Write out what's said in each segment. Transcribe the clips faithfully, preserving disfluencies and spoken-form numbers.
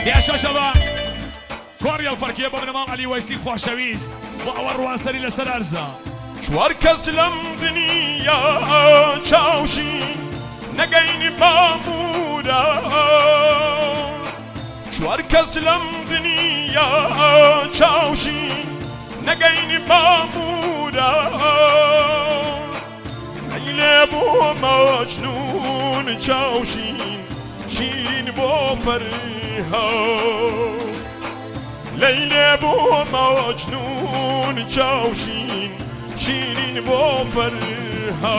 يا شباب كوريا الفرقية بابن مام علي ويسي خوشويست وأول روانسري لسر أرزا چوار کس لم دنیا چاوشی نگین بامورا چوار کس لم دنیا چاوشی نگین بامورا لیلی بو مجنون چاوشی شیرین بو فرها لیلی بو مجنون چاوشی شیرین با فرها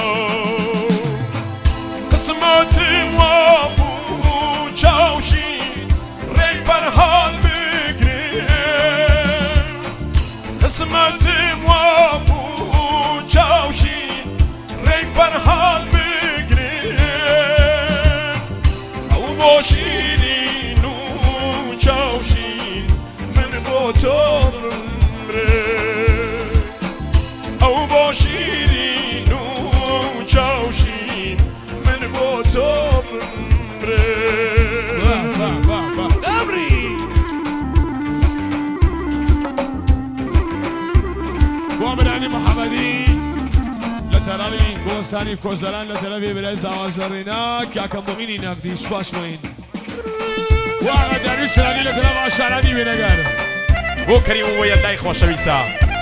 قسمتم و بو چاوشین ری فرحال بگریم قسمتم و بو چاوشین ری فرحال بگریم او با شیرین و چاوشین من با تو او با شیرین و چاوشین من با تو بمره دبری وابرانی محمدی لترالی گوستانی کوزران لترالی برای زوازرینا که اکم بمینی نقدیش باش موین و اقداری شرانی لترالی آشارانی بینگر بو کریم و یلدای خوشویسا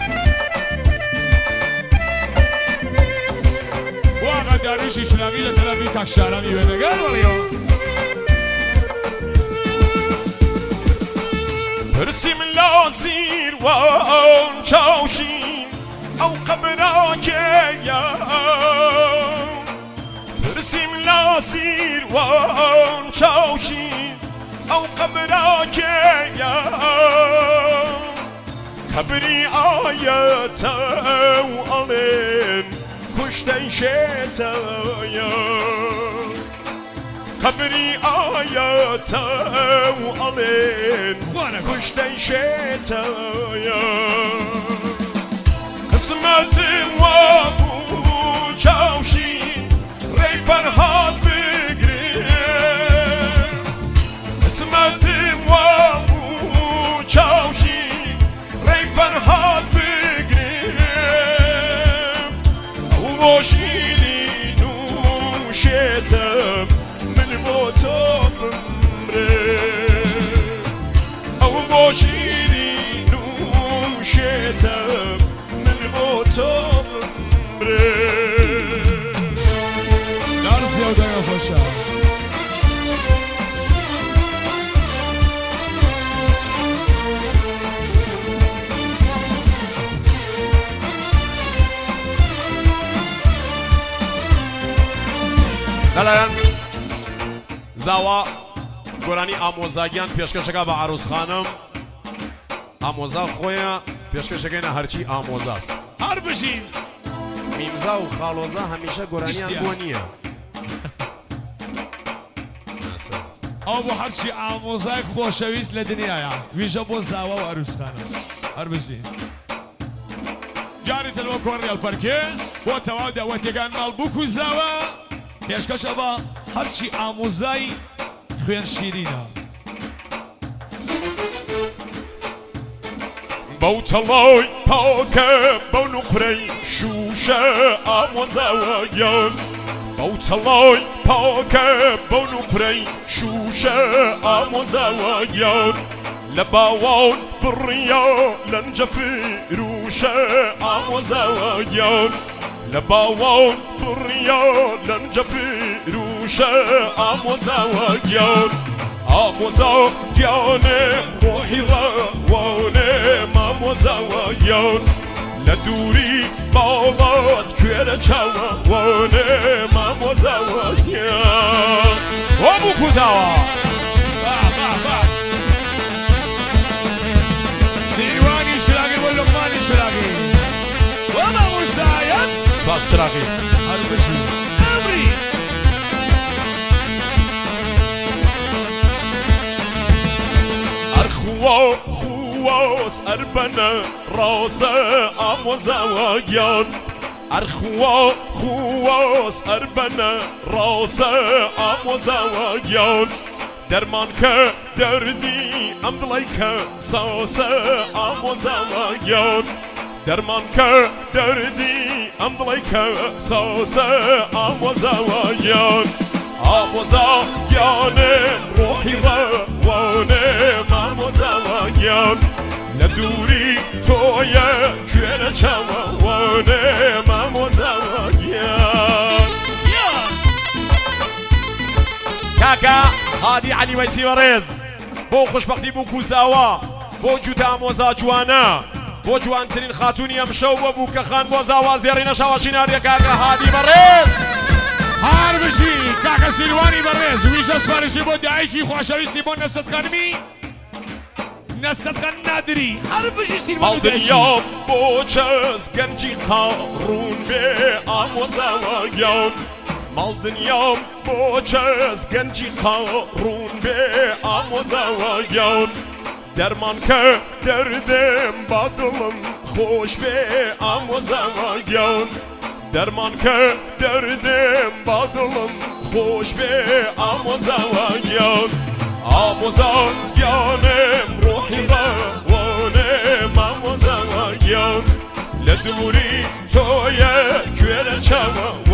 داریش اسلامی لطلبی کشتارمی بینگر ولیو پرسیم لازیر و آن چاوشین او قبرا که یا پرسیم لازیر و آن چاوشین او قبرا که یا قبری آیت او علم کشتن شتایا خبری آیات و علم کشتن شتایا قسمت و بو چاوشین ری فرحات بگریم قسمت و بو چاوشین ری فرحات بگریم او شیرین و شتم من با تو بمره او با شیرین و شتم من با تو بمره در زیاده خوشم لالایان زاوا گۆرانی ئامۆزاگیان پێشکەشەکە بە عروس خانم ئامۆزا خۆیە پێشکەشەکەینە هەرچی ئامۆزاست هەر بژین میمزا و خاڵۆزا هەمیشە گۆرانیان بۆ نییە ئەو بۆ هەرچی ئامۆزای خۆشەویست لە دنیاە ویژە بۆ زاوا و عروسخانە هەر بژین جاری سەلوە کۆڕی ئەلفەرکێ بۆ تەواو داوەتیەکان ماڵبووک و زاوا پێشکەشە بە هەرچی ئامۆزای خوێن شیرینە بەو تەڵۆی پاکە بەو نوقرەی شوشە ئامۆزاوەگیان بەو تەڵۆی پاکە بەو نوقرەی شوشە ئامۆزاوەگیان لە باوان بڕیا لەنجە فروشە ئامۆزاوەگیان لە باوان بڕیا لەنجە فروشە ئامۆزاوەگیان ئامۆزاگیانێ ڕۆحی ڕەوانێ مامۆزاوەگیان لە دووری باڵات کوێرە چاوەوانێ مامۆزاوەگیان بۆ بوو کوزاوە سیروانی شراگی بۆ لوقمانی شراگی بۆ مامۆستایەت سپاس چراغی هەر بژین ئەمری ئەرخوا خواس ئەربەنە ڕاستە ئامۆزاوەگیان ئەرخوا خواس ئەربەنە ڕاستە ئامۆزاوەگیان درمان که دردی ام دلی که ساسه آموزاویان درمان که دردی ام دلی که ساسه آموزاویان آموزاویان روحی روانم آموزاویان ندوری توی کوێنە چاوانم آموزاویان کاکا هادی علی وەیسی بەڕێز بۆ خۆشبەختی بوو کوزاوە بۆ جوتە ئامۆزا جوانە بۆ جوانترین خاتونی ئەم شەو بۆ بوو کە خان بۆ زاوا زێڕینە شاوەشیناریە کاکە هادی بەڕێز هار بشی کاکە سیلوانی بەڕێز ویژە سپارشی بۆ دایکی خۆشەویستی بۆ نەسەد خانمی نەسەد خان نادری هەر بژی سیلوان و دایکی ماڵدنیام بۆ چەس گەنجی قاڕون بێ ئامۆزاوەگیان ماڵدنیام بۆ چەس گەنجی قاڕون بێ ئامۆزاوەگیان دەرمان کە دەردم با دڵم خۆش بێ ئامۆزاوەگیان دەرمان کە دەردم با دڵم خۆش بێ ئامۆزاوەگیان ئامۆزاگیانم ڕۆحی بەوانم ئامۆزاوەگیان لە دووری تۆیە کوێرە چاوە